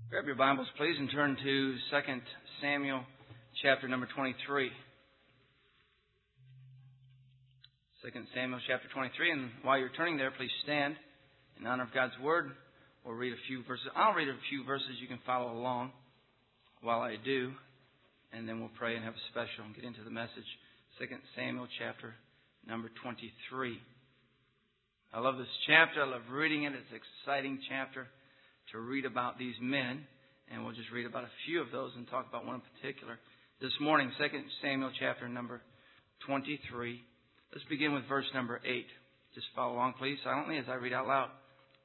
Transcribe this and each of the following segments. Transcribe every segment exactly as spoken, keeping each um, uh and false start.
Grab your Bibles, please, and turn to Second Samuel chapter number twenty-three. Second Samuel chapter twenty-three, and while you're turning there, please stand in honor of God's Word. We'll read a few verses. I'll read a few verses. You can follow along while I do, and then we'll pray and have a special and get into the message. Second Samuel chapter number twenty-three. I love this chapter. I love reading it. It's an exciting chapter to read about these men, and we'll just read about a few of those and talk about one in particular. This morning, Second Samuel chapter number twenty-three. Let's begin with verse number eight. Just follow along, please, silently as I read out loud.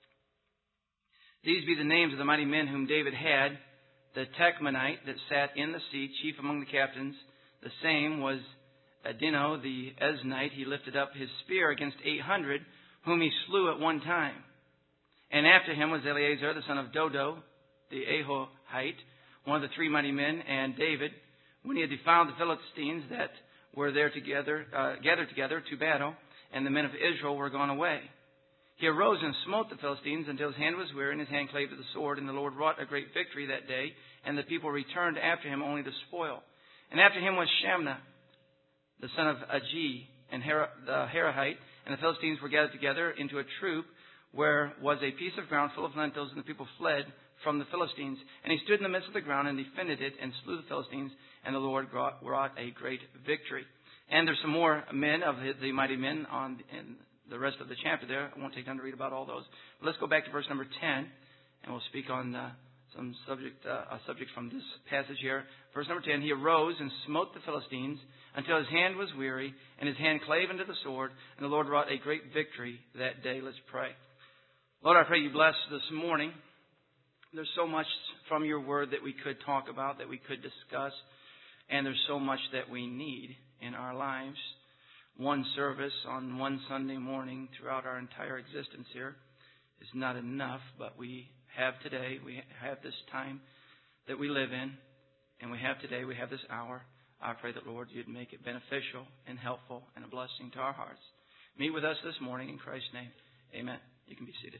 These be the names of the mighty men whom David had. The Tachmonite that sat in the seat, chief among the captains. The same was Adino the Eznite. He lifted up his spear against eight hundred, whom he slew at one time. And after him was Eleazar, the son of Dodo, the Ahohite, one of the three mighty men, and David, when he had defiled the Philistines that were there together, uh, gathered together to battle, and the men of Israel were gone away. He arose and smote the Philistines until his hand was weary, and his hand clave to the sword, and the Lord wrought a great victory that day, and the people returned after him only the spoil. And after him was Shamna, the son of Agi, and Her- the Herahite, and the Philistines were gathered together into a troop, where was a piece of ground full of lentils, and the people fled from the Philistines. And he stood in the midst of the ground and defended it and slew the Philistines, and the Lord wrought a great victory. And there's some more men of the mighty men on in the rest of the chapter there. I won't take time to read about all those. But let's go back to verse number ten, and we'll speak on uh, some subject, uh, a subject from this passage here. Verse number ten, he arose and smote the Philistines until his hand was weary, and his hand clave unto the sword, and the Lord wrought a great victory that day. Let's pray. Lord, I pray you bless this morning. There's so much from your word that we could talk about, that we could discuss, and there's so much that we need in our lives. One service on one Sunday morning throughout our entire existence here is not enough, but we have today, we have this time that we live in, and we have today, we have this hour. I pray that, Lord, you'd make it beneficial and helpful and a blessing to our hearts. Meet with us this morning in Christ's name. Amen. You can be seated.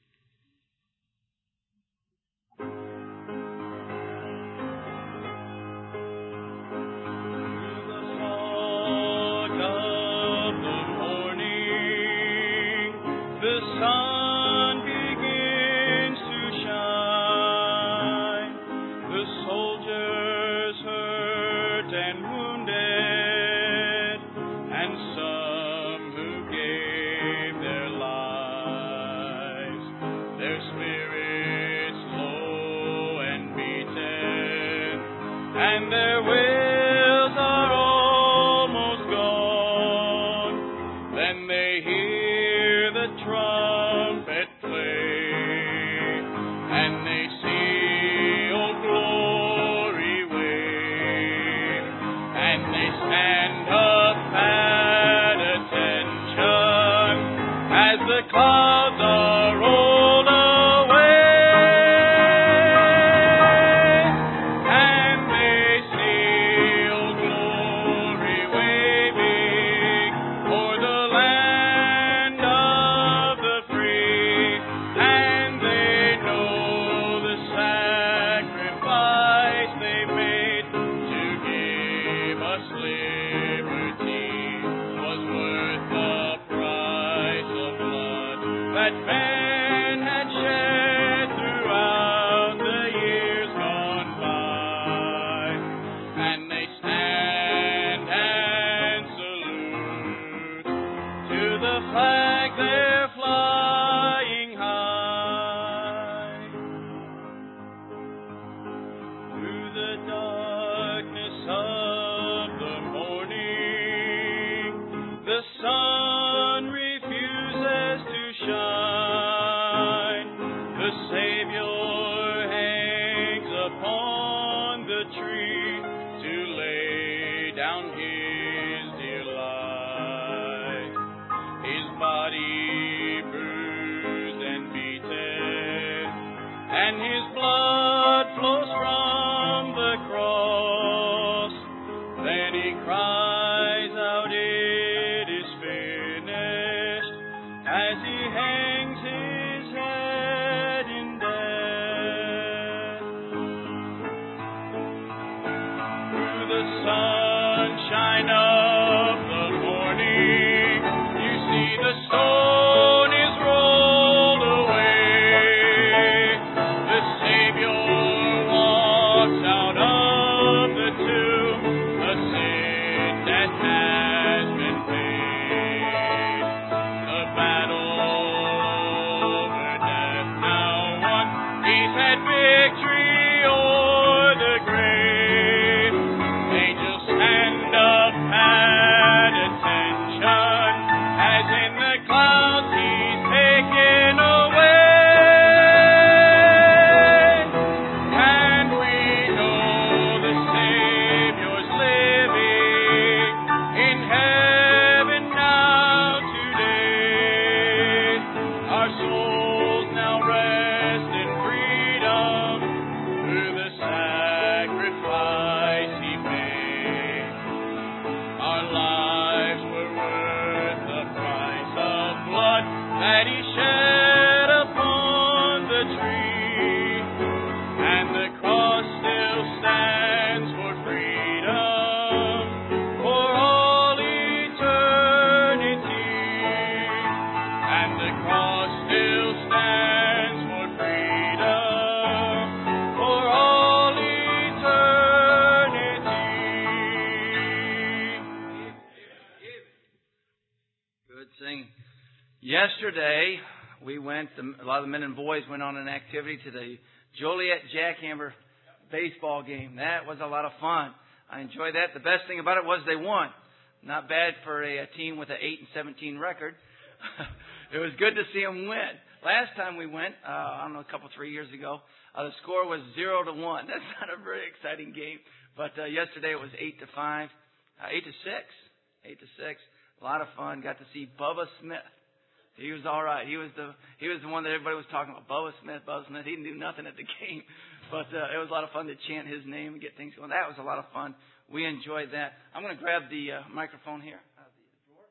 As he hangs his head in death. Yesterday, we went, a lot of the men and boys went on an activity to the Joliet Jackhammer baseball game. That was a lot of fun. I enjoyed that. The best thing about it was they won. Not bad for a, a team with an eight and seventeen record. It was good to see them win. Last time we went, uh, I don't know, a couple, three years ago, uh, the score was zero to one. That's not a very exciting game. But uh, yesterday it was eight to five, uh, eight to six, eight to six. A lot of fun. Got to see Bubba Smith. He was all right. He was the he was the one that everybody was talking about. Bubba Smith, Bubba Smith. He didn't do nothing at the game, but uh, it was a lot of fun to chant his name and get things going. That was a lot of fun. We enjoyed that. I'm going to grab the uh, microphone here out of the drawer.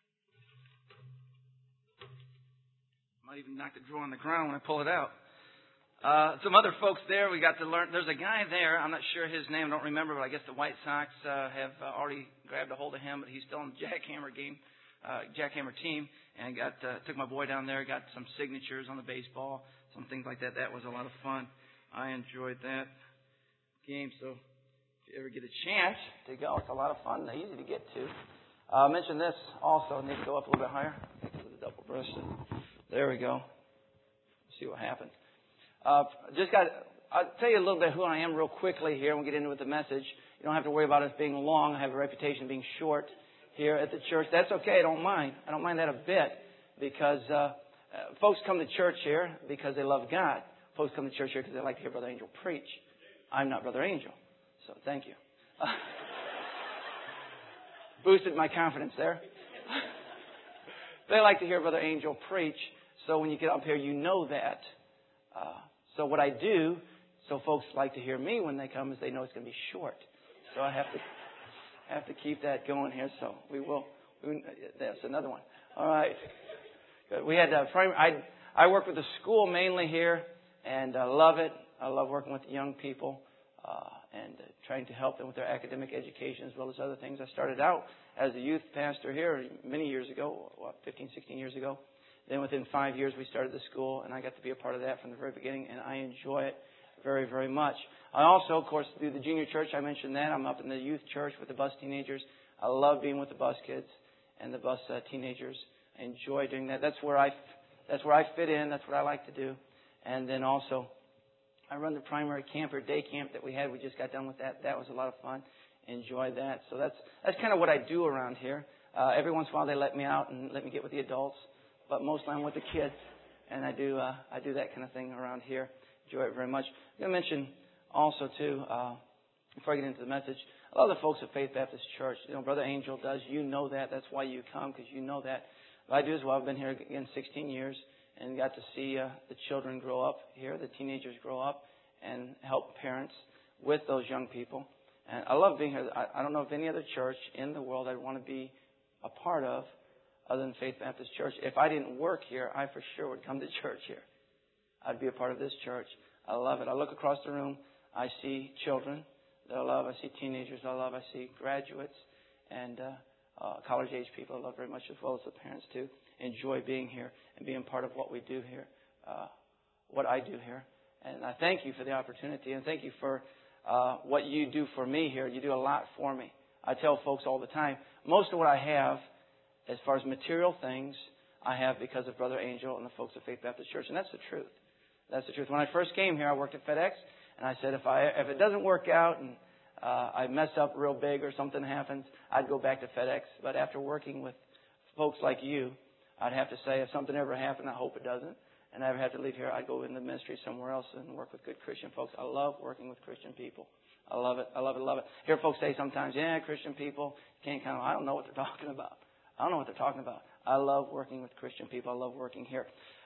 Might even knock the drawer on the ground when I pull it out. Uh, some other folks there. We got to learn. There's a guy there. I'm not sure his name. I don't remember, but I guess the White Sox uh, have uh, already grabbed a hold of him. But he's still in the Jackhammer game. Uh, Jackhammer team, and got uh, took my boy down there, got some signatures on the baseball, some things like that. That was a lot of fun. I enjoyed that game. So if you ever get a chance to go, it's a lot of fun, easy to get to. Uh, I mentioned this also. I need to go up a little bit higher. With the double breasted. There we go. See what happens. Uh, just got. I'll tell you a little bit who I am real quickly here, and we'll get into it with the message. You don't have to worry about us being long. I have a reputation of being short here at the church. That's okay. I don't mind. I don't mind that a bit because uh, uh, folks come to church here because they love God. Folks come to church here because they like to hear Brother Angel preach. I'm not Brother Angel, so thank you. Uh, boosted my confidence there. They like to hear Brother Angel preach, so when you get up here, you know that. Uh, so what I do, so folks like to hear me when they come, is they know it's going to be short. So I have to... have to keep that going here, so we will. We, that's another one. All right. Good. We had uh, I I work with the school mainly here, and I uh, love it. I love working with young people uh, and uh, trying to help them with their academic education as well as other things. I started out as a youth pastor here many years ago, what, fifteen, sixteen years ago. Then within five years we started the school, and I got to be a part of that from the very beginning, and I enjoy it very, very much. I also, of course, do the junior church. I mentioned that. I'm up in the youth church with the bus teenagers. I love being with the bus kids and the bus uh, teenagers. I enjoy doing that. That's where I, that's where I fit in. That's what I like to do. And then also, I run the primary camp or day camp that we had. We just got done with that. That was a lot of fun. Enjoyed that. So that's that's kind of what I do around here. Uh, every once in a while, they let me out and let me get with the adults, but mostly I'm with the kids, and I do uh, I do that kind of thing around here. Enjoy it very much. I'm going to mention also, too, uh, before I get into the message, a lot of the folks at Faith Baptist Church, you know, Brother Angel does. You know that. That's why you come, because you know that. But I do as well. I've been here, again, sixteen years and got to see uh, the children grow up here, the teenagers grow up, and help parents with those young people. And I love being here. I, I don't know of any other church in the world I'd want to be a part of other than Faith Baptist Church. If I didn't work here, I for sure would come to church here. I'd be a part of this church. I love it. I look across the room. I see children that I love. I see teenagers I love. I see graduates and uh, uh, college-age people I love very much, as well as the parents, too. Enjoy being here and being part of what we do here, uh, what I do here. And I thank you for the opportunity, and thank you for uh, what you do for me here. You do a lot for me. I tell folks all the time, most of what I have, as far as material things, I have because of Brother Angel and the folks at Faith Baptist Church. And that's the truth. That's the truth. When I first came here, I worked at FedEx, and I said if I if it doesn't work out and uh, I mess up real big or something happens, I'd go back to FedEx. But after working with folks like you, I'd have to say if something ever happened, I hope it doesn't, and I ever have to leave here, I'd go in the ministry somewhere else and work with good Christian folks. I love working with Christian people. I love it. I love it. I love it. Hear folks say sometimes, yeah, Christian people, you can't count them. I don't know what they're talking about. I don't know what they're talking about. I love working with Christian people. I love working here.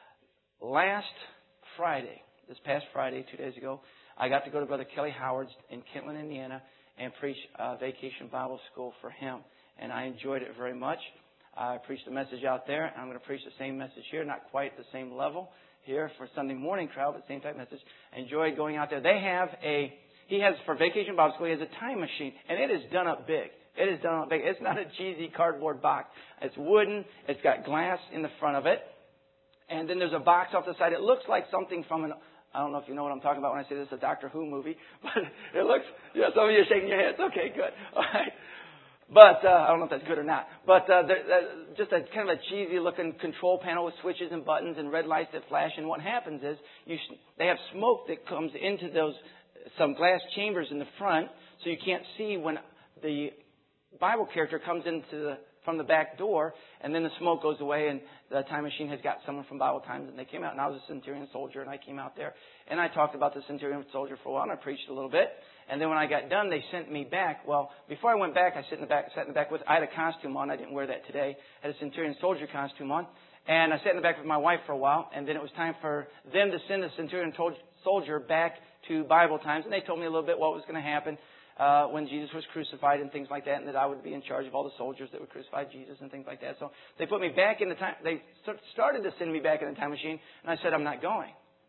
Last Friday, this past Friday, two days ago, I got to go to Brother Kelly Howard's in Kentland, Indiana, and preach a vacation Bible school for him. And I enjoyed it very much. I preached a message out there. I'm going to preach the same message here, not quite the same level here for Sunday morning crowd, but same type message. I enjoyed going out there. They have a, he has, for vacation Bible school, he has a time machine, and it is done up big. It is done up big. It's not a cheesy cardboard box. It's wooden. It's got glass in the front of it. And then there's a box off the side. It looks like something from an, I don't know if you know what I'm talking about when I say this is a Doctor Who movie, but it looks, yeah, some of you are shaking your heads. Okay, good. All right. But, uh, I don't know if that's good or not. But, uh, there, uh, just a kind of a cheesy looking control panel with switches and buttons and red lights that flash. And what happens is you, they have smoke that comes into those, some glass chambers in the front, so you can't see when the Bible character comes into the, from the back door, and then the smoke goes away, and the time machine has got someone from Bible Times, and they came out, and I was a centurion soldier, and I came out there, and I talked about the centurion soldier for a while, and I preached a little bit, and then when I got done, they sent me back. Well, before I went back, I sat in the back, sat in the back with, I had a costume on, I didn't wear that today, I had a centurion soldier costume on, and I sat in the back with my wife for a while, and then it was time for them to send the centurion soldier back to Bible Times, and they told me a little bit what was going to happen. Uh, when Jesus was crucified and things like that, and that I would be in charge of all the soldiers that would crucify Jesus and things like that. So they put me back in the time, they started to send me back in the time machine, and I said, I'm not going.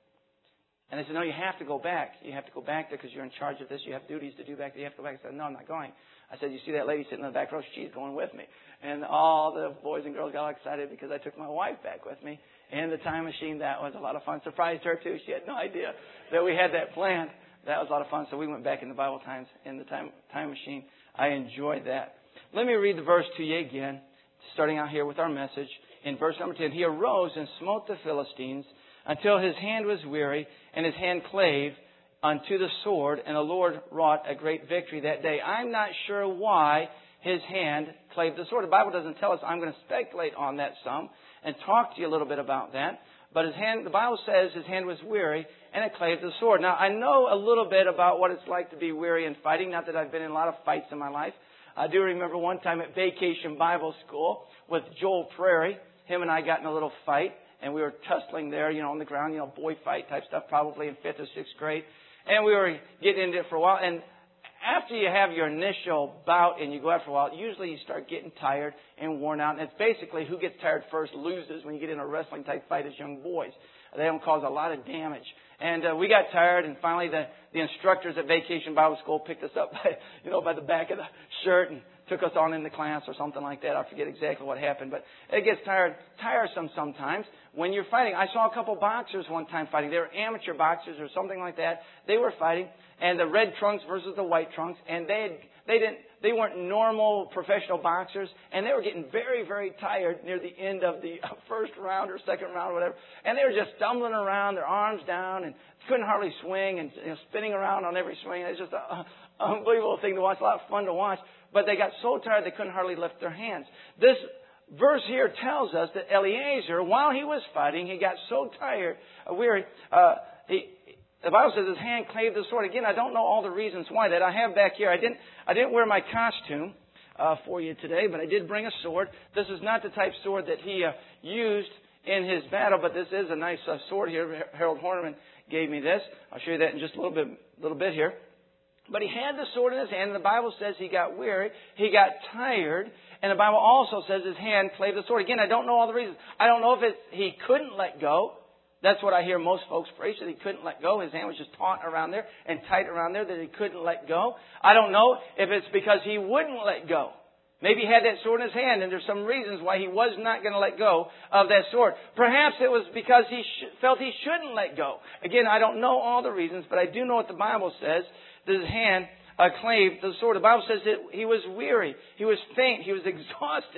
And they said, no, you have to go back. You have to go back there because you're in charge of this. You have duties to do back there. You have to go back. I said, no, I'm not going. I said, you see that lady sitting in the back row? She's going with me. And all the boys and girls got all excited because I took my wife back with me in the time machine. That was a lot of fun. Surprised her, too. She had no idea that we had that planned. That was a lot of fun. So we went back in the Bible Times in the time, time machine. I enjoyed that. Let me read the verse to you again, starting out here with our message. In verse number ten, he arose and smote the Philistines until his hand was weary, and his hand clave unto the sword, and the Lord wrought a great victory that day. I'm not sure why his hand clave the sword. The Bible doesn't tell us. I'm going to speculate on that some and talk to you a little bit about that. But his hand, the Bible says his hand was weary, and it clave the sword. Now, I know a little bit about what it's like to be weary in fighting. Not that I've been in a lot of fights in my life. I do remember one time at Vacation Bible School with Joel Prairie. Him and I got in a little fight, and we were tussling there, you know, on the ground, you know, boy fight type stuff, probably in fifth or sixth grade. And we were getting into it for a while. And after you have your initial bout and you go out for a while, usually you start getting tired and worn out. And it's basically who gets tired first loses when you get in a wrestling type fight as young boys. They don't cause a lot of damage. And uh, we got tired, and finally the, the instructors at Vacation Bible School picked us up by, you know, by the back of the shirt and took us on into class or something like that. I forget exactly what happened, but it gets tired, tiresome sometimes when you're fighting. I saw a couple boxers one time fighting. They were amateur boxers or something like that. They were fighting, and the red trunks versus the white trunks, and they had, they didn't they weren't normal professional boxers, and they were getting very, very tired near the end of the first round or second round or whatever, and they were just stumbling around, their arms down, and couldn't hardly swing, and you know, spinning around on every swing. It's just an unbelievable thing to watch, a lot of fun to watch, but they got so tired they couldn't hardly lift their hands. This verse here tells us that Eleazar, while he was fighting, he got so tired, uh, weary, uh, he The Bible says his hand clave the sword. Again, I don't know all the reasons why that. I have back here. I didn't. I didn't wear my costume uh, for you today, but I did bring a sword. This is not the type sword that he uh, used in his battle, but this is a nice uh, sword here. Harold Horniman gave me this. I'll show you that in just a little bit, little bit here. But he had the sword in his hand, and the Bible says he got weary, he got tired, and the Bible also says his hand clave the sword. Again, I don't know all the reasons. I don't know if it's he couldn't let go. That's what I hear most folks preach, that he couldn't let go. His hand was just taut around there and tight around there, that he couldn't let go. I don't know if it's because he wouldn't let go. Maybe he had that sword in his hand, and there's some reasons why he was not going to let go of that sword. Perhaps it was because he sh- felt he shouldn't let go. Again, I don't know all the reasons, but I do know what the Bible says, that his hand uh, clave the sword. The Bible says that he was weary, he was faint, he was exhausted.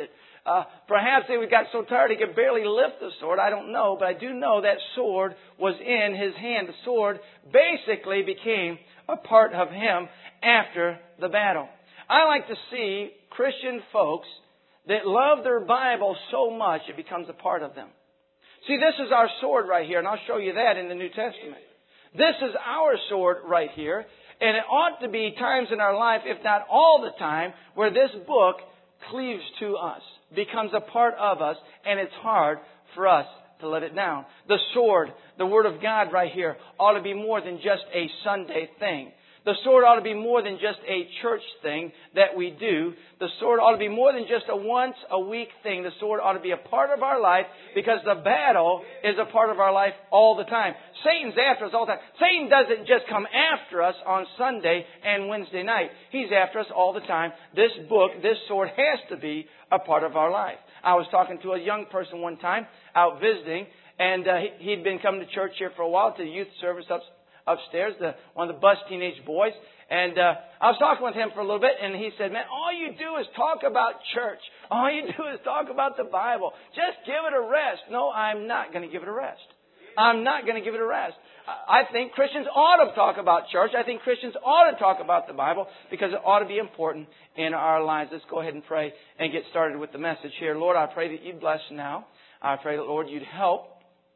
Uh, perhaps they got so tired he could barely lift the sword. I don't know, but I do know that sword was in his hand. The sword basically became a part of him after the battle. I like to see Christian folks that love their Bible so much it becomes a part of them. See, this is our sword right here, and I'll show you that in the New Testament. This is our sword right here, and it ought to be times in our life, if not all the time, where this book cleaves to us, becomes a part of us, and it's hard for us to let it down. The sword, the Word of God right here, ought to be more than just a Sunday thing. The sword ought to be more than just a church thing that we do. The sword ought to be more than just a once a week thing. The sword ought to be a part of our life because the battle is a part of our life all the time. Satan's after us all the time. Satan doesn't just come after us on Sunday and Wednesday night. He's after us all the time. This book, this sword has to be a part of our life. I was talking to a young person one time out visiting, and uh, he'd been coming to church here for a while, to the youth service up upstairs, the, one of the bus teenage boys. And uh, I was talking with him for a little bit, and he said, man, all you do is talk about church. All you do is talk about the Bible. Just give it a rest. No, I'm not going to give it a rest. I'm not going to give it a rest. I think Christians ought to talk about church. I think Christians ought to talk about the Bible because it ought to be important in our lives. Let's go ahead and pray and get started with the message here. Lord, I pray that you'd bless now. I pray that, Lord, you'd help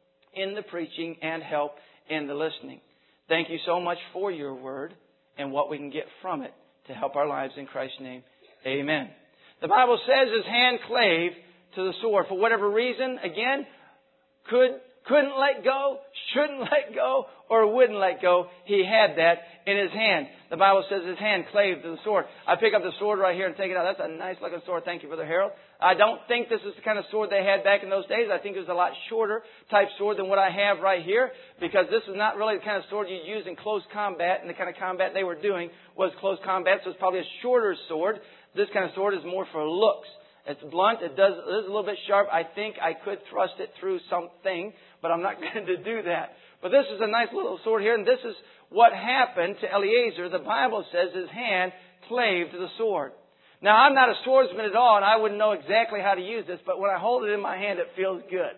in the preaching and help in the listening. Thank you so much for your word and what we can get from it to help our lives in Christ's name. Amen. The Bible says his hand clave to the sword. For whatever reason, again, could, couldn't let go, shouldn't let go, or wouldn't let go. He had that in his hand. The Bible says his hand clave to the sword. I pick up the sword right here and take it out. That's a nice looking sword. Thank you, Brother Harold. I don't think this is the kind of sword they had back in those days. I think it was a lot shorter type sword than what I have right here, because this is not really the kind of sword you use in close combat, and the kind of combat they were doing was close combat, so it's probably a shorter sword. This kind of sword is more for looks. It's blunt. It does, it is a little bit sharp. I think I could thrust it through something, but I'm not going to do that. But this is a nice little sword here, and this is what happened to Eliezer. The Bible says his hand clave to the sword. Now, I'm not a swordsman at all, and I wouldn't know exactly how to use this, but when I hold it in my hand, it feels good.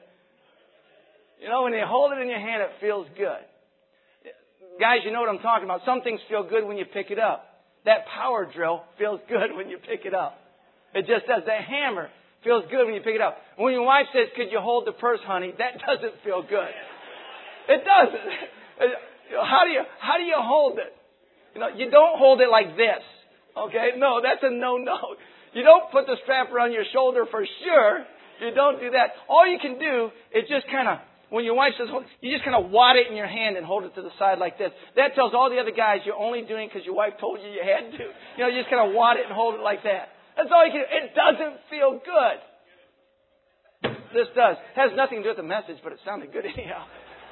You know, when you hold it in your hand, it feels good. Guys, you know what I'm talking about. Some things feel good when you pick it up. That power drill feels good when you pick it up. It just does. That hammer feels good when you pick it up. When your wife says, could you hold the purse, honey? That doesn't feel good. It doesn't. How do you, how do you hold it? You know, you don't hold it like this. Okay? No, that's a no-no. You don't put the strap around your shoulder for sure. You don't do that. All you can do is just kind of, when your wife says, hold, you just kind of wad it in your hand and hold it to the side like this. That tells all the other guys you're only doing because your wife told you you had to. You know, you just kind of wad it and hold it like that. That's all you can do. It doesn't feel good. This does. It has nothing to do with the message, but it sounded good anyhow.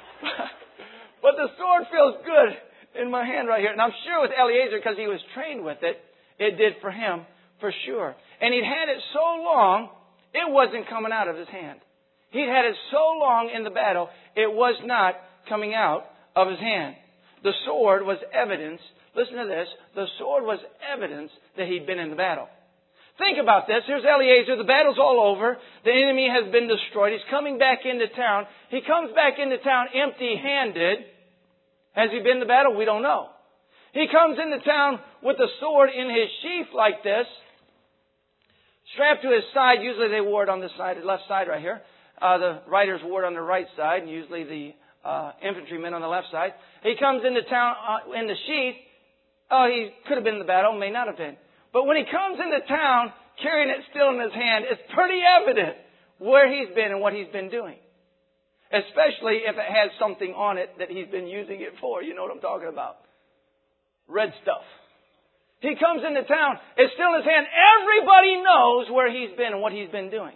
But the sword feels good in my hand right here. And I'm sure with Eliezer, because he was trained with it, it did for him, for sure. And he'd had it so long, it wasn't coming out of his hand. He'd had it so long in the battle, it was not coming out of his hand. The sword was evidence. Listen to this. The sword was evidence that he'd been in the battle. Think about this. Here's Eliezer. The battle's all over. The enemy has been destroyed. He's coming back into town. He comes back into town empty-handed. Has he been in the battle? We don't know. He comes into town with a sword in his sheath like this, strapped to his side. Usually they wore it on this side, the left side right here. Uh, the riders wore it on the right side, and usually the uh, infantrymen on the left side. He comes into town uh, in the sheath. Oh, he could have been in the battle, may not have been. But when he comes into town carrying it still in his hand, it's pretty evident where he's been and what he's been doing. Especially if it has something on it that he's been using it for. You know what I'm talking about. Red stuff. He comes into town, it's still in his hand. Everybody knows where he's been and what he's been doing.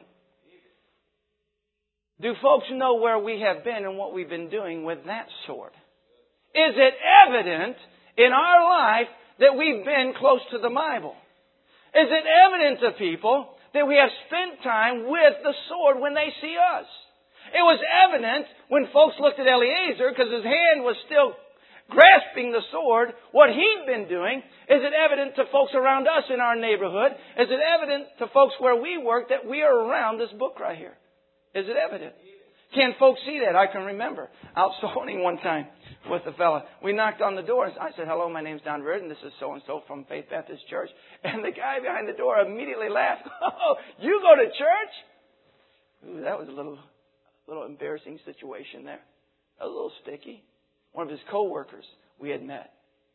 Do folks know where we have been and what we've been doing with that sword? Is it evident in our life that we've been close to the Bible? Is it evident to people that we have spent time with the sword when they see us? It was evident when folks looked at Eliezer because his hand was still grasping the sword, what he'd been doing, is it evident to folks around us in our neighborhood? Is it evident to folks where we work that we are around this book right here? Is it evident? Can folks see that? I can remember out sewing one time with a fella. We knocked on the door. And I said, hello, my name's Don Reardon. This is so-and-so from Faith Baptist Church. And the guy behind the door immediately laughed. Oh, you go to church? Ooh, that was a little, little embarrassing situation there. A little sticky. One of his co-workers we had met.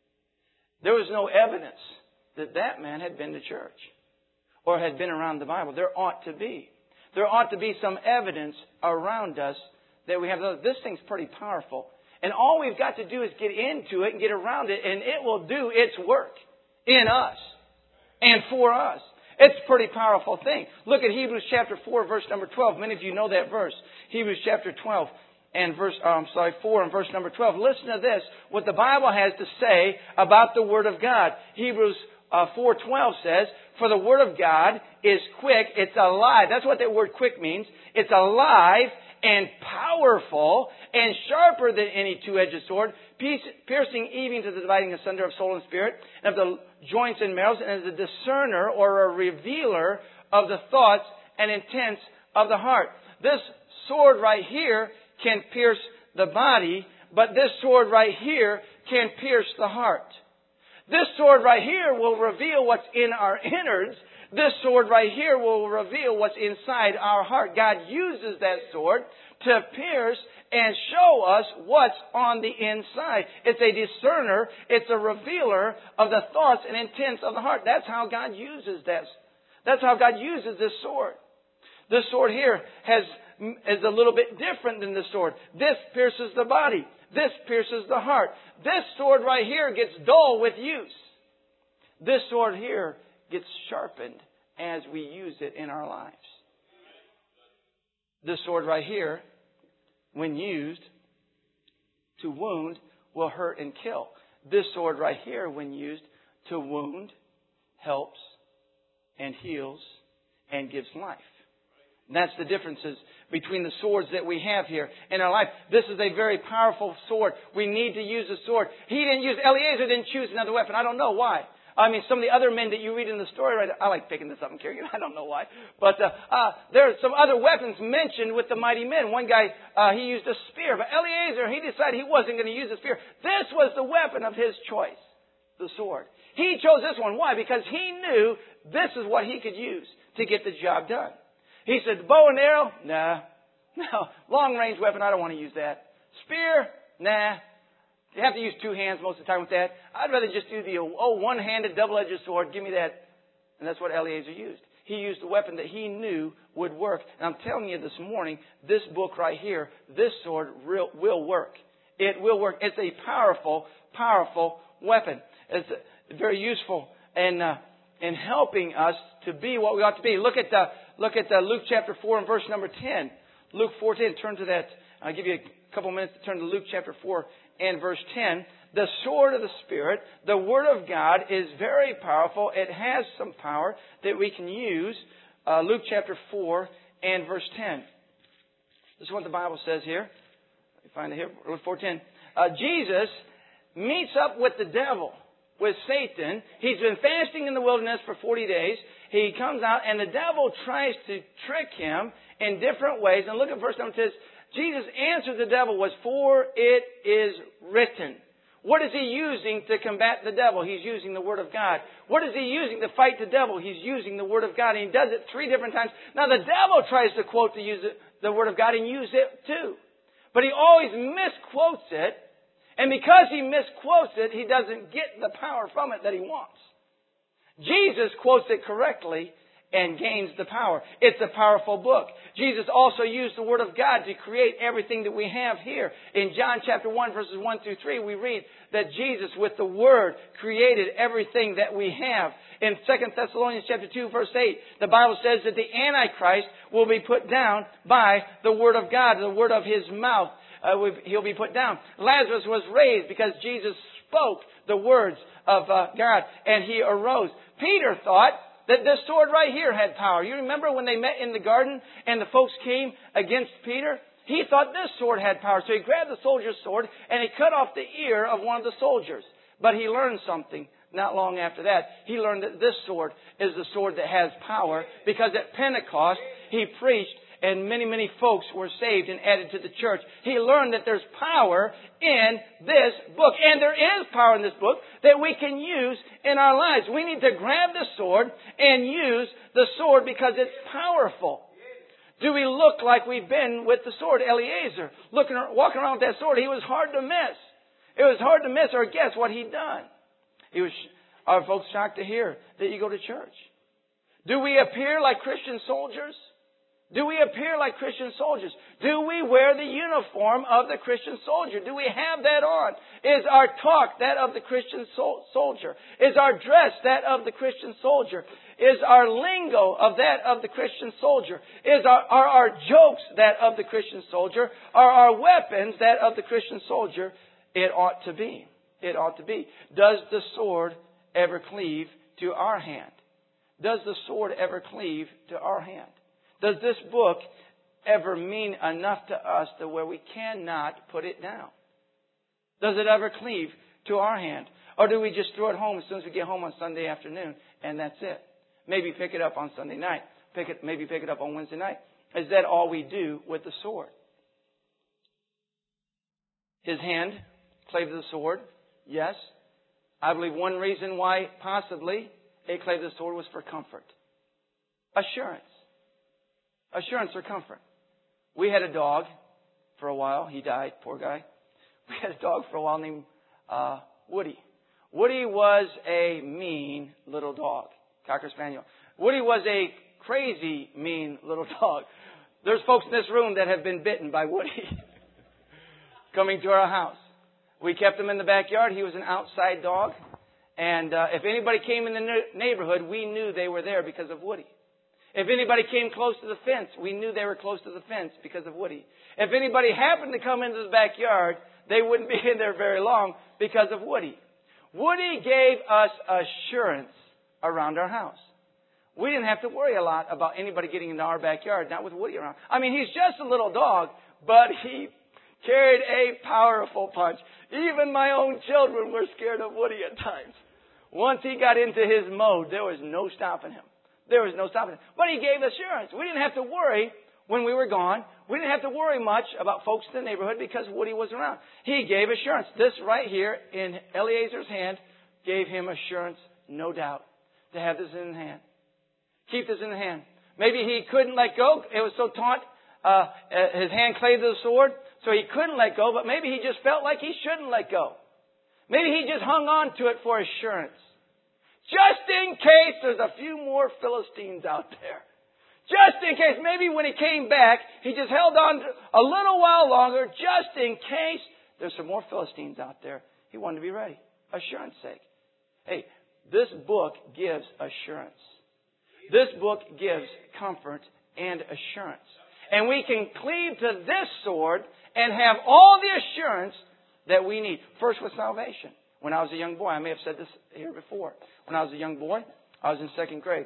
There was no evidence that that man had been to church or had been around the Bible. There ought to be. There ought to be some evidence around us that we have. This thing's pretty powerful. And all we've got to do is get into it and get around it, and it will do its work in us and for us. It's a pretty powerful thing. Look at Hebrews chapter four, verse number twelve. Many of you know that verse. Hebrews chapter twelve and verse, um, sorry, four and verse number twelve. Listen to this, what the Bible has to say about the Word of God. Hebrews uh, four twelve says, for the Word of God is quick, it's alive. That's what that word quick means. It's alive and powerful and sharper than any two-edged sword, piercing even to the dividing asunder of soul and spirit, and of the joints and marrows, and is a discerner or a revealer of the thoughts and intents of the heart. This sword right here can pierce the body, but this sword right here can pierce the heart. This sword right here will reveal what's in our innards. This sword right here will reveal what's inside our heart. God uses that sword to pierce and show us what's on the inside. It's a discerner. It's a revealer of the thoughts and intents of the heart. That's how God uses that. That's how God uses this sword. This sword here has is a little bit different than the sword. This pierces the body. This pierces the heart. This sword right here gets dull with use. This sword here gets sharpened as we use it in our lives. This sword right here, when used to wound, will hurt and kill. This sword right here, when used to wound, helps and heals and gives life. And that's the differences between the swords that we have here in our life. This is a very powerful sword. We need to use a sword. He didn't use, Eliezer didn't choose another weapon. I don't know why. I mean, some of the other men that you read in the story, right? I like picking this up and carrying it. I don't know why. But uh, uh, there are some other weapons mentioned with the mighty men. One guy, uh, he used a spear. But Eliezer, he decided he wasn't going to use a spear. This was the weapon of his choice, the sword. He chose this one. Why? Because he knew this is what he could use to get the job done. He said, bow and arrow? Nah. No. Long-range weapon, I don't want to use that. Spear? Nah. You have to use two hands most of the time with that. I'd rather just do the, oh, one-handed, double-edged sword. Give me that. And that's what Eliezer used. He used a weapon that he knew would work. And I'm telling you this morning, this book right here, this sword will, will work. It will work. It's a powerful, powerful weapon. It's very useful in, uh, in helping us to be what we ought to be. Look at the, look at the Luke chapter four and verse number ten. Luke four ten. Turn to that. I'll give you a couple minutes to turn to Luke chapter four and verse ten. The sword of the Spirit, the Word of God, is very powerful. It has some power that we can use. Uh, Luke chapter four and verse ten. This is what the Bible says here. Let me find it here. Luke four ten. Uh, Jesus meets up with the devil, with Satan. He's been fasting in the wilderness for forty days. He comes out and the devil tries to trick him in different ways. And look at verse number ten. Jesus answered the devil was, for it is written. What is he using to combat the devil? He's using the Word of God. What is he using to fight the devil? He's using the Word of God. And he does it three different times. Now the devil tries to quote to use it, the Word of God and use it too. But he always misquotes it. And because he misquotes it, he doesn't get the power from it that he wants. Jesus quotes it correctly and gains the power. It's a powerful book. Jesus also used the Word of God to create everything that we have here. In John chapter one, verses one through three, we read that Jesus, with the Word, created everything that we have. In Second Thessalonians chapter two, verse eight, the Bible says that the Antichrist will be put down by the Word of God, the word of His mouth. Uh, he'll be put down. Lazarus was raised because Jesus spoke the words of uh, God, and he arose. Peter thought that this sword right here had power. You remember when they met in the garden and the folks came against Peter? he thought this sword had power. So he grabbed the soldier's sword and he cut off the ear of one of the soldiers. But he learned something not long after that. He learned that this sword is the sword that has power, because at Pentecost he preached and many, many folks were saved and added to the church. He learned that there's power in this book. And there is power in this book that we can use in our lives. We need to grab the sword and use the sword because it's powerful. Do we look like we've been with the sword? Eliezer, looking, walking around with that sword, he was hard to miss. It was hard to miss or guess what he'd done. He was, are folks shocked to hear that you go to church? Do we appear like Christian soldiers? Do we appear like Christian soldiers? Do we wear the uniform of the Christian soldier? Do we have that on? Is our talk that of the Christian sol- soldier? Is our dress that of the Christian soldier? Is our lingo of that of the Christian soldier? Is our, are our jokes that of the Christian soldier? Are our weapons that of the Christian soldier? It ought to be. It ought to be. Does the sword ever cleave to our hand? Does the sword ever cleave to our hand? Does this book ever mean enough to us to where we cannot put it down? Does it ever cleave to our hand? Or do we just throw it home as soon as we get home on Sunday afternoon and that's it? Maybe pick it up on Sunday night. Pick it, maybe pick it up on Wednesday night. Is that all we do with the sword? His hand clave to the sword? Yes. I believe one reason why possibly it clave to the sword was for comfort. Assurance. Assurance or comfort. We had a dog for a while. He died, poor guy. We had a dog for a while named uh, Woody. Woody was a mean little dog. Cocker Spaniel. Woody was a crazy, mean little dog. There's folks in this room that have been bitten by Woody coming to our house. We kept him in the backyard. He was an outside dog. And uh, if anybody came in the neighborhood, we knew they were there because of Woody. If anybody came close to the fence, we knew they were close to the fence because of Woody. If anybody happened to come into the backyard, they wouldn't be in there very long because of Woody. Woody gave us assurance around our house. We didn't have to worry a lot about anybody getting into our backyard, not with Woody around. I mean, he's just a little dog, but he carried a powerful punch. Even my own children were scared of Woody at times. Once he got into his mode, there was no stopping him. There was no stopping him. But he gave assurance. We didn't have to worry when we were gone. We didn't have to worry much about folks in the neighborhood because Woody was around. He gave assurance. This right here in Eliezer's hand gave him assurance, no doubt, to have this in hand. Keep this in hand. Maybe he couldn't let go. It was so taut. Uh, his hand clave to the sword, so he couldn't let go, but maybe he just felt like he shouldn't let go. Maybe he just hung on to it for assurance. Just in case there's a few more Philistines out there. Just in case. Maybe when he came back, he just held on a little while longer, just in case there's some more Philistines out there. He wanted to be ready. Assurance sake. Hey, this book gives assurance. This book gives comfort and assurance. And we can cleave to this sword and have all the assurance that we need. First with salvation. When I was a young boy, I may have said this here before. When I was a young boy, I was in second grade.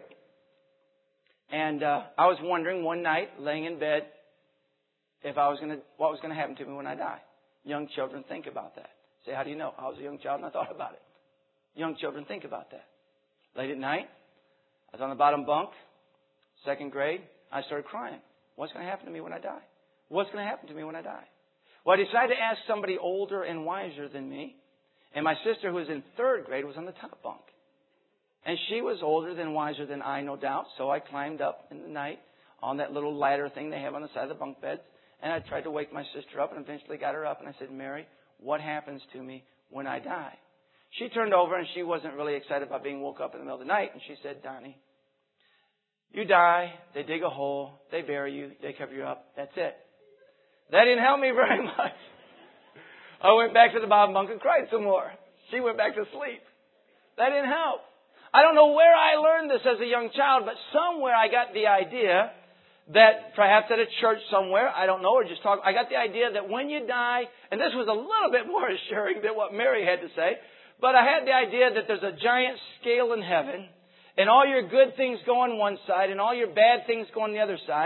And uh, I was wondering one night, laying in bed, if I was going to, what was going to happen to me when I die. Young children think about that. Say, how do you know? I was a young child and I thought about it. Young children think about that. Late at night, I was on the bottom bunk, second grade. I started crying. What's going to happen to me when I die? What's going to happen to me when I die? Well, I decided to ask somebody older and wiser than me. And my sister, who was in third grade, was on the top bunk. And she was older than wiser than I, no doubt. So I climbed up in the night on that little ladder thing they have on the side of the bunk beds. And I tried to wake my sister up and eventually got her up. And I said, Mary, what happens to me when I die? She turned over and she wasn't really excited about being woke up in the middle of the night. And she said, Donnie, you die, they dig a hole, they bury you, they cover you up. That's it. That didn't help me very much. I went back to the bottom bunk and cried some more. She went back to sleep. That didn't help. I don't know where I learned this as a young child, but somewhere I got the idea that perhaps at a church somewhere, I don't know, or just talk, I got the idea that when you die, and this was a little bit more assuring than what Mary had to say, but I had the idea that there's a giant scale in heaven, and all your good things go on one side, and all your bad things go on the other side,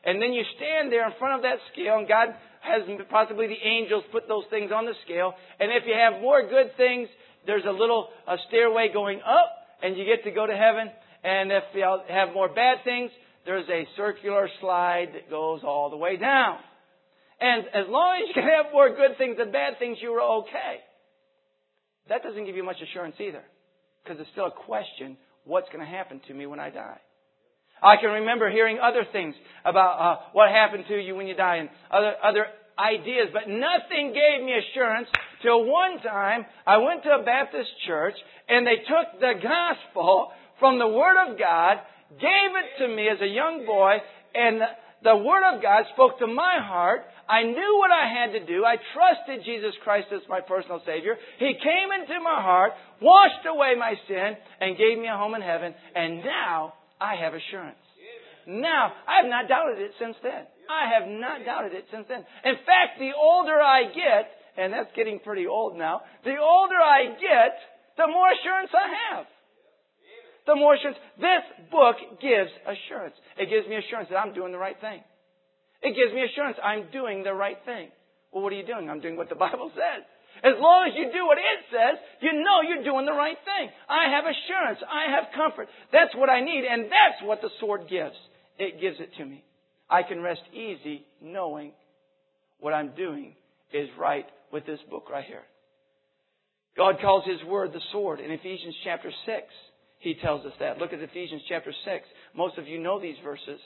And then you stand there in front of that scale, and God has possibly the angels put those things on the scale. And if you have more good things, there's a little a stairway going up, and you get to go to heaven. And if you have more bad things, there's a circular slide that goes all the way down. And as long as you can have more good things than bad things, you are okay. That doesn't give you much assurance either. Because it's still a question, what's going to happen to me when I die? I can remember hearing other things about uh, what happened to you when you die and other, other ideas. But nothing gave me assurance till one time I went to a Baptist church and they took the gospel from the Word of God, gave it to me as a young boy, and the, the Word of God spoke to my heart. I knew what I had to do. I trusted Jesus Christ as my personal Savior. He came into my heart, washed away my sin, and gave me a home in heaven. And now I have assurance. Now, I have not doubted it since then. I have not doubted it since then. In fact, the older I get, and that's getting pretty old now, the older I get, the more assurance I have. The more assurance. This book gives assurance. It gives me assurance that I'm doing the right thing. It gives me assurance I'm doing the right thing. Well, what are you doing? I'm doing what the Bible says. As long as you do what it says, you know you're doing the right thing. I have assurance. I have comfort. That's what I need, and that's what the sword gives. It gives it to me. I can rest easy knowing what I'm doing is right with this book right here. God calls His Word the sword. In Ephesians chapter six, He tells us that. Look at Ephesians chapter six. Most of you know these verses.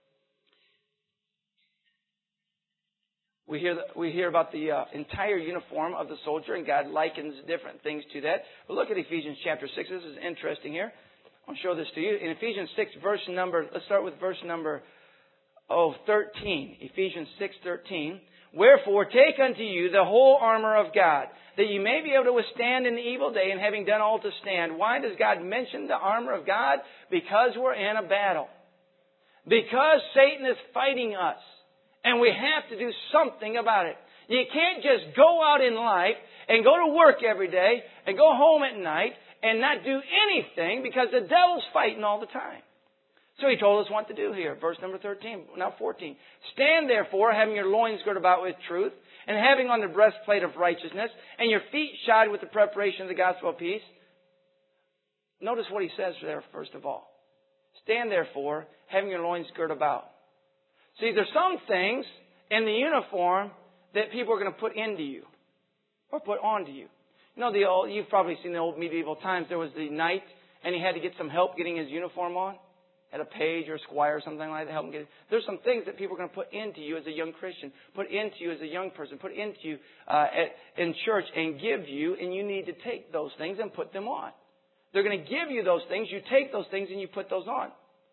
We hear, we hear about the uh, entire uniform of the soldier, and God likens different things to that. But look at Ephesians chapter six. This is interesting here. I'll show this to you. In Ephesians six, verse number, let's start with verse number oh, thirteen. Ephesians six, thirteen. Wherefore, take unto you the whole armor of God, that you may be able to withstand in the evil day, and having done all to stand. Why does God mention the armor of God? Because we're in a battle. Because Satan is fighting us. And we have to do something about it. You can't just go out in life and go to work every day and go home at night and not do anything because the devil's fighting all the time. So He told us what to do here. Verse number thirteen, now fourteen. Stand therefore, having your loins girded about with truth, and having on the breastplate of righteousness, and your feet shod with the preparation of the gospel of peace. Notice what He says there first of all. Stand therefore, having your loins girded about. See, there's some things in the uniform that people are going to put into you or put onto you. You know, the old, you've probably seen the old medieval times. There was the knight, and he had to get some help getting his uniform on. Had a page or a squire or something like that to help him get it. There's some things that people are going to put into you as a young Christian, put into you as a young person, put into you uh, at, in church and give you, and you need to take those things and put them on. They're going to give you those things. You take those things and you put those on.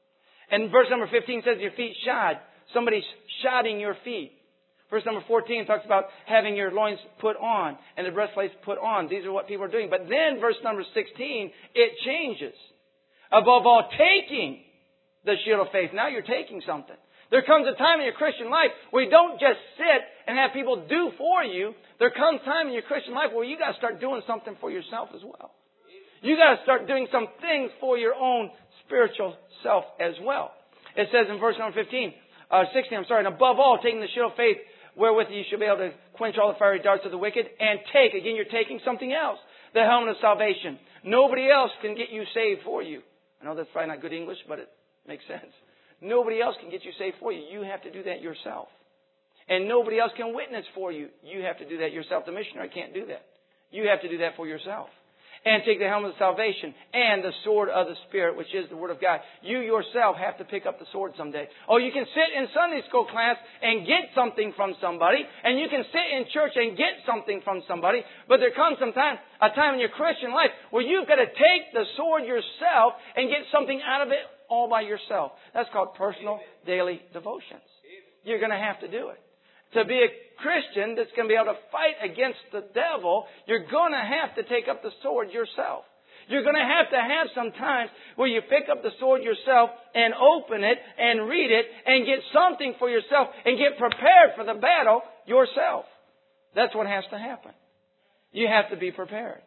And verse number fifteen says, your feet shod. Somebody's shodding your feet. Verse number fourteen talks about having your loins put on and the breastplates put on. These are what people are doing. But then verse number sixteen, it changes. Above all, taking the shield of faith. Now you're taking something. There comes a time in your Christian life where you don't just sit and have people do for you. There comes time in your Christian life where you got to start doing something for yourself as well. You got to start doing some things for your own spiritual self as well. It says in verse number fifteen, uh, sixteen, I'm sorry, and above all, taking the shield of faith, wherewith you should be able to quench all the fiery darts of the wicked, and take, again, you're taking something else, the helmet of salvation. Nobody else can get you saved for you. I know that's probably not good English, but it makes sense. Nobody else can get you saved for you. You have to do that yourself. And nobody else can witness for you. You have to do that yourself. The missionary can't do that. You have to do that for yourself. And take the helmet of salvation and the sword of the Spirit, which is the Word of God. You yourself have to pick up the sword someday. Oh, you can sit in Sunday school class and get something from somebody. And you can sit in church and get something from somebody. But there comes some time, a time in your Christian life where you've got to take the sword yourself and get something out of it all by yourself. That's called personal daily devotions. You're going to have to do it. To be a Christian that's going to be able to fight against the devil, you're going to have to take up the sword yourself. You're going to have to have some times where you pick up the sword yourself and open it and read it and get something for yourself and get prepared for the battle yourself. That's what has to happen. You have to be prepared.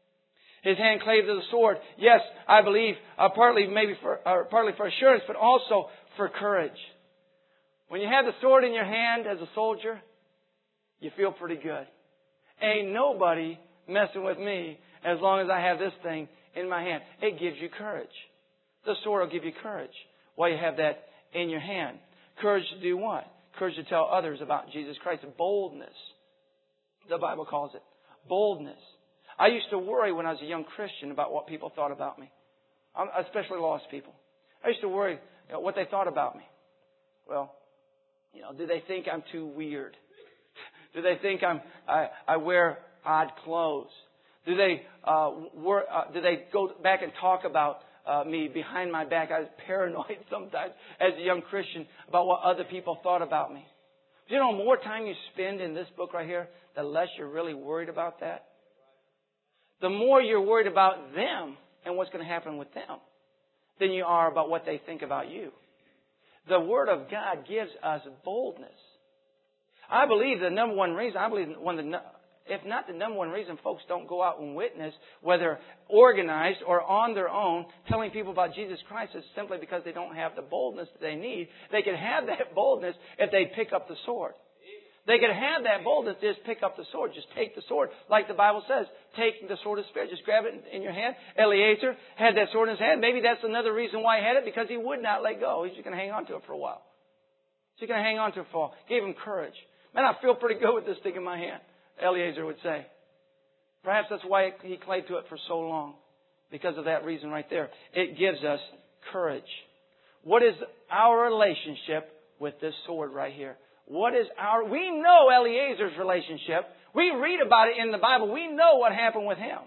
His hand clave to the sword. Yes, I believe uh, partly maybe for uh, partly for assurance, but also for courage. When you have the sword in your hand as a soldier, you feel pretty good. Ain't nobody messing with me as long as I have this thing in my hand. It gives you courage. The sword will give you courage while you have that in your hand. Courage to do what? Courage to tell others about Jesus Christ. Boldness. The Bible calls it. Boldness. I used to worry when I was a young Christian about what people thought about me. Especially lost people. I used to worry you know, what they thought about me. Well, you know, do they think I'm too weird? Do they think I'm I, I wear odd clothes? Do they uh, wor- uh, do they go back and talk about uh, me behind my back? I was paranoid sometimes as a young Christian about what other people thought about me. But you know, the more time you spend in this book right here, the less you're really worried about that. The more you're worried about them and what's going to happen with them than you are about what they think about you. The Word of God gives us boldness. I believe the number one reason, I believe one of the, if not the number one reason folks don't go out and witness, whether organized or on their own, telling people about Jesus Christ is simply because they don't have the boldness that they need. They could have that boldness if they pick up the sword. They could have that boldness, just pick up the sword. Just take the sword. Like the Bible says, take the sword of the Spirit. Just grab it in your hand. Eliezer had that sword in his hand. Maybe that's another reason why he had it, because he would not let go. He's just going to hang on to it for a while. He's going to hang on to it for a while. Gave him courage. Man, I feel pretty good with this thing in my hand, Eliezer would say. Perhaps that's why he clave to it for so long. Because of that reason right there. It gives us courage. What is our relationship with this sword right here? What is our... We know Eliezer's relationship. We read about it in the Bible. We know what happened with him.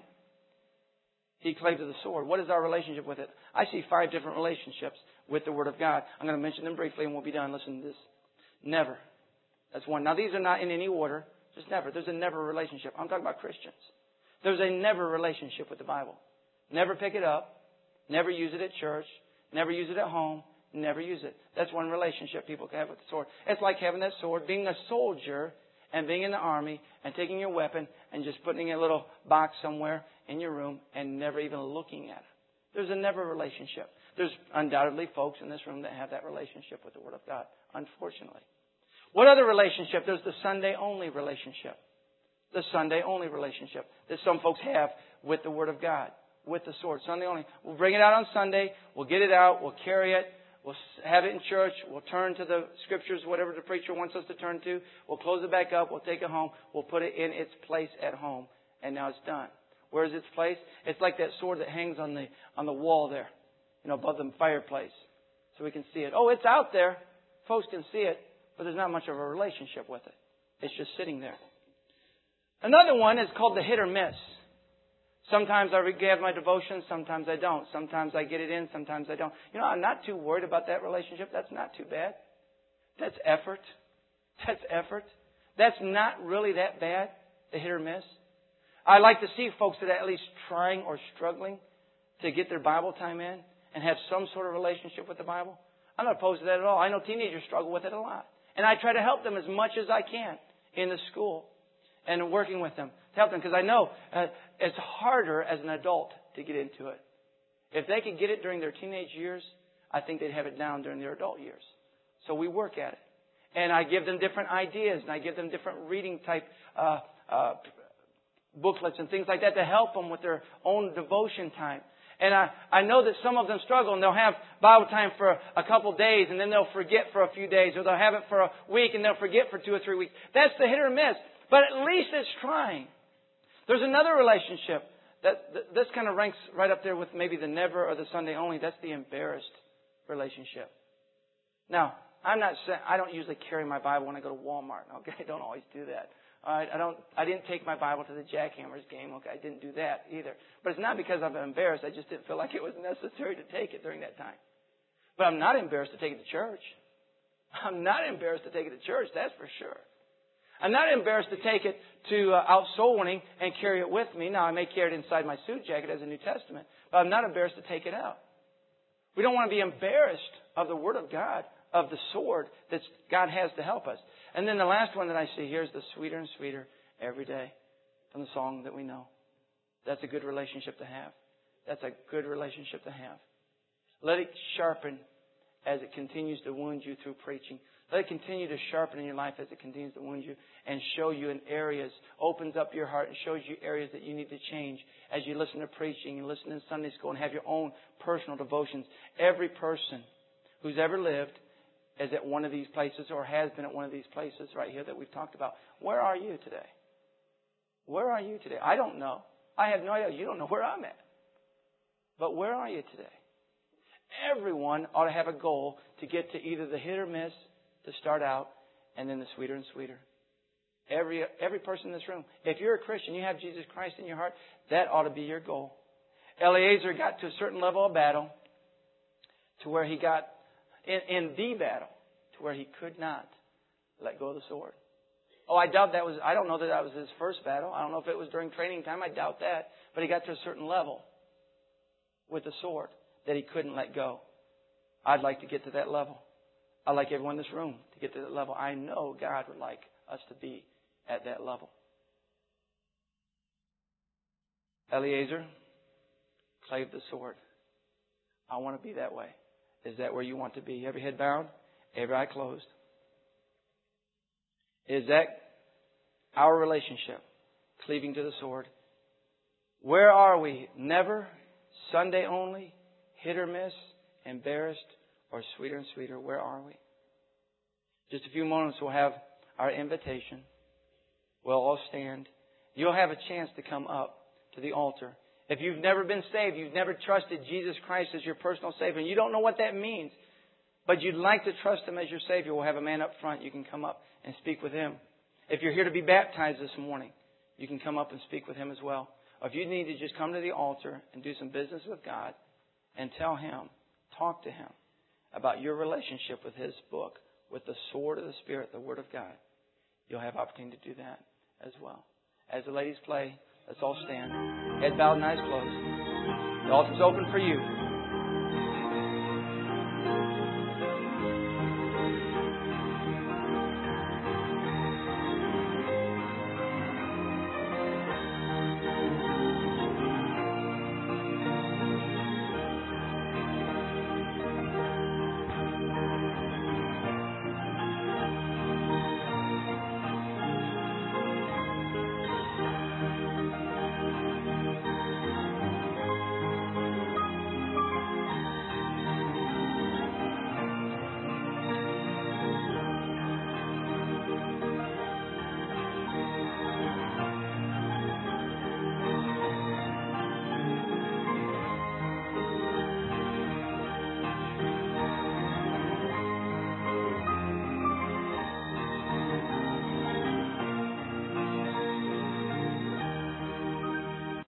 He clave to the sword. What is our relationship with it? I see five different relationships with the Word of God. I'm going to mention them briefly and we'll be done. Listen to this. Never. That's one. Now, these are not in any order. Just never. There's a never relationship. I'm talking about Christians. There's a never relationship with the Bible. Never pick it up. Never use it at church. Never use it at home. Never use it. That's one relationship people can have with the sword. It's like having that sword, being a soldier and being in the army and taking your weapon and just putting it in a little box somewhere in your room and never even looking at it. There's a never relationship. There's undoubtedly folks in this room that have that relationship with the Word of God, unfortunately. What other relationship? There's the Sunday only relationship. The Sunday only relationship that some folks have with the Word of God, with the sword. Sunday only. We'll bring it out on Sunday. We'll get it out. We'll carry it. We'll have it in church. We'll turn to the Scriptures, whatever the preacher wants us to turn to. We'll close it back up. We'll take it home. We'll put it in its place at home. And now it's done. Where is its place? It's like that sword that hangs on the on the wall there, you know, above the fireplace, so we can see it. Oh, it's out there. Folks can see it, but there's not much of a relationship with it. It's just sitting there. Another one is called the hit or miss. Sometimes I have my devotions, sometimes I don't. Sometimes I get it in, sometimes I don't. You know, I'm not too worried about that relationship. That's not too bad. That's effort. That's effort. That's not really that bad, the hit or miss. I like to see folks that are at least trying or struggling to get their Bible time in and have some sort of relationship with the Bible. I'm not opposed to that at all. I know teenagers struggle with it a lot. And I try to help them as much as I can in the school and working with them to help them, because I know uh, it's harder as an adult to get into it. If they could get it during their teenage years, I think they'd have it down during their adult years. So we work at it. And I give them different ideas, and I give them different reading type uh, uh, booklets and things like that to help them with their own devotion time. And I, I know that some of them struggle, and they'll have Bible time for a couple days, and then they'll forget for a few days, or they'll have it for a week, and they'll forget for two or three weeks. That's the hit or miss. But at least it's trying. There's another relationship that, that this kind of ranks right up there with maybe the never or the Sunday only. That's the embarrassed relationship. Now, I'm not saying I don't usually carry my Bible when I go to Walmart. Okay, I don't always do that. I, I don't. I didn't take my Bible to the Jackhammers game. Okay, I didn't do that either. But it's not because I'm embarrassed. I just didn't feel like it was necessary to take it during that time. But I'm not embarrassed to take it to church. I'm not embarrassed to take it to church. That's for sure. I'm not embarrassed to take it to uh, out soul winning and carry it with me. Now, I may carry it inside my suit jacket as a New Testament, but I'm not embarrassed to take it out. We don't want to be embarrassed of the Word of God, of the sword that God has to help us. And then the last one that I see here is the sweeter and sweeter every day, from the song that we know. That's a good relationship to have. That's a good relationship to have. Let it sharpen as it continues to wound you through preaching. Let it continue to sharpen in your life as it continues to wound you and show you in areas, opens up your heart and shows you areas that you need to change as you listen to preaching and listen to Sunday school and have your own personal devotions. Every person who's ever lived is at one of these places or has been at one of these places right here that we've talked about. Where are you today? Where are you today? I don't know. I have no idea. You don't know where I'm at. But where are you today? Everyone ought to have a goal to get to either the hit or miss to start out and then the sweeter and sweeter. Every every person in this room. If you're a Christian, you have Jesus Christ in your heart, that ought to be your goal. Eleazar got to a certain level of battle to where he got in, in the battle to where he could not let go of the sword. Oh, I doubt that was, I don't know that that was his first battle. I don't know if it was during training time. I doubt that. But he got to a certain level with the sword that he couldn't let go. I'd like to get to that level. I'd like everyone in this room to get to that level. I know God would like us to be at that level. Eleazar clave the sword. I want to be that way. Is that where you want to be? Every head bowed, every eye closed. Is that our relationship, cleaving to the sword? Where are we? Never, Sunday only, hit or miss, embarrassed, or sweeter and sweeter? Where are we? Just a few moments, we'll have our invitation. We'll all stand. You'll have a chance to come up to the altar. If you've never been saved, you've never trusted Jesus Christ as your personal Savior, and you don't know what that means, but you'd like to trust Him as your Savior, we'll have a man up front. You can come up and speak with him. If you're here to be baptized this morning, you can come up and speak with him as well. Or if you need to just come to the altar and do some business with God and tell Him, talk to Him about your relationship with His book, with the sword of the Spirit, the Word of God, you'll have opportunity to do that as well. As the ladies play, let's all stand. Head bowed and eyes closed. The altar's open for you.